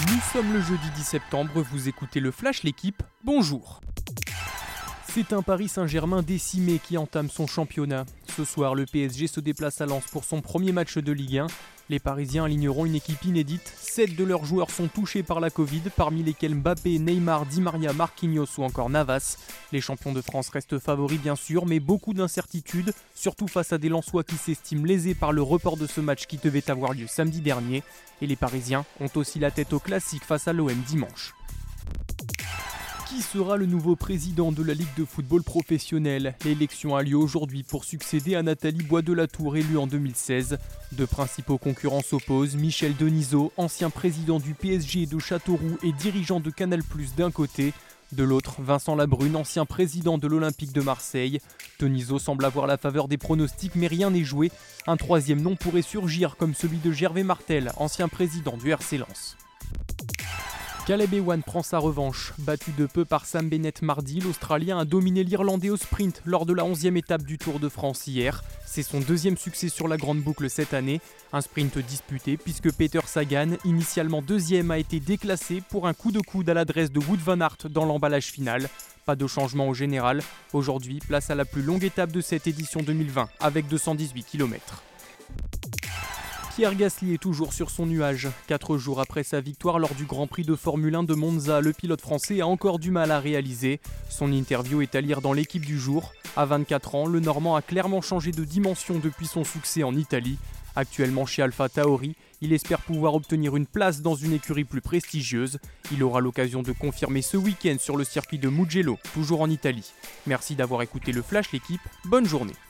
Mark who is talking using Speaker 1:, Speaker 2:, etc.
Speaker 1: Nous sommes le jeudi 10 septembre, vous écoutez le Flash L'équipe, bonjour. C'est un Paris Saint-Germain décimé qui entame son championnat. Ce soir, le PSG se déplace à Lens pour son premier match de Ligue 1. Les Parisiens aligneront une équipe inédite. 7 de leurs joueurs sont touchés par la Covid, parmi lesquels Mbappé, Neymar, Di Maria, Marquinhos ou encore Navas. Les champions de France restent favoris bien sûr, mais beaucoup d'incertitudes, surtout face à des Lensois qui s'estiment lésés par le report de ce match qui devait avoir lieu samedi dernier. Et les Parisiens ont aussi la tête au classique face à l'OM dimanche. Qui sera le nouveau président de la Ligue de football professionnel ? L'élection a lieu aujourd'hui pour succéder à Nathalie Bois-Delatour, élue en 2016. Deux principaux concurrents s'opposent, Michel Denisot, ancien président du PSG de Châteauroux et dirigeant de Canal+ d'un côté. De l'autre, Vincent Labrune, ancien président de l'Olympique de Marseille. Denisot semble avoir la faveur des pronostics, mais rien n'est joué. Un troisième nom pourrait surgir, comme celui de Gervais Martel, ancien président du RC Lens. Caleb Ewan prend sa revanche. Battu de peu par Sam Bennett mardi, l'Australien a dominé l'Irlandais au sprint lors de la 11e étape du Tour de France hier. C'est son deuxième succès sur la grande boucle cette année. Un sprint disputé puisque Peter Sagan, initialement deuxième, a été déclassé pour un coup de coude à l'adresse de Wout van Aert dans l'emballage final. Pas de changement au général. Aujourd'hui, place à la plus longue étape de cette édition 2020 avec 218 km. Pierre Gasly est toujours sur son nuage. 4 jours après sa victoire lors du Grand Prix de Formule 1 de Monza, le pilote français a encore du mal à réaliser. Son interview est à lire dans l'Équipe du jour. À 24 ans, le Normand a clairement changé de dimension depuis son succès en Italie. Actuellement chez Alpha Tauri, il espère pouvoir obtenir une place dans une écurie plus prestigieuse. Il aura l'occasion de confirmer ce week-end sur le circuit de Mugello, toujours en Italie. Merci d'avoir écouté le Flash L'équipe, bonne journée.